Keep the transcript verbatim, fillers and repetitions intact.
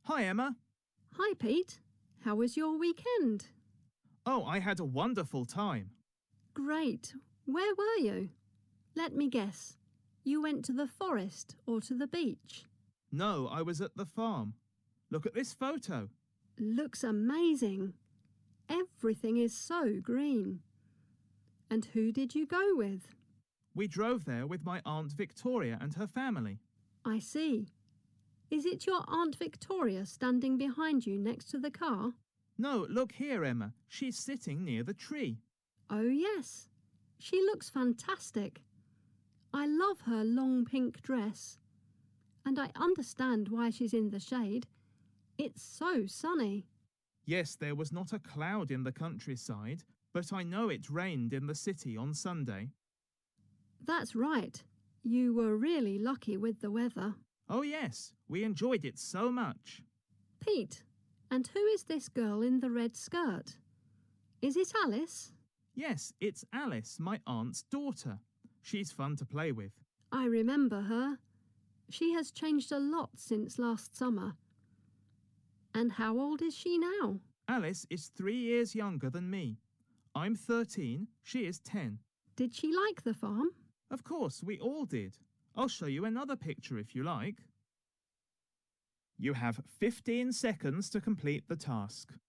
Hi, Emma. Hi, Pete. How was your weekend? Oh, I had a wonderful time. Great. Where were you? Let me guess. You went to the forest or to the beach? No, I was at the farm. Look at this photo. Looks amazing. Everything is so green. And who did you go with? We drove there with my Aunt Victoria and her family. I see. Is it your Aunt Victoria standing behind you next to the car? No, look here, Emma. She's sitting near the tree. Oh, yes. She looks fantastic. I love her long pink dress. And I understand why she's in the shade. It's so sunny. Yes, there was not a cloud in the countryside, but I know it rained in the city on Sunday. That's right. You were really lucky with the weather. Oh yes, we enjoyed it so much. Pete, and who is this girl in the red skirt? Is it Alice? Yes, it's Alice, my aunt's daughter. She's fun to play with. I remember her. She has changed a lot since last summer. And how old is she now? Alice is three years younger than me. I'm thirteen, she is ten. Did she like the farm? Of course, we all did. I'll show you another picture if you like. You have fifteen seconds to complete the task.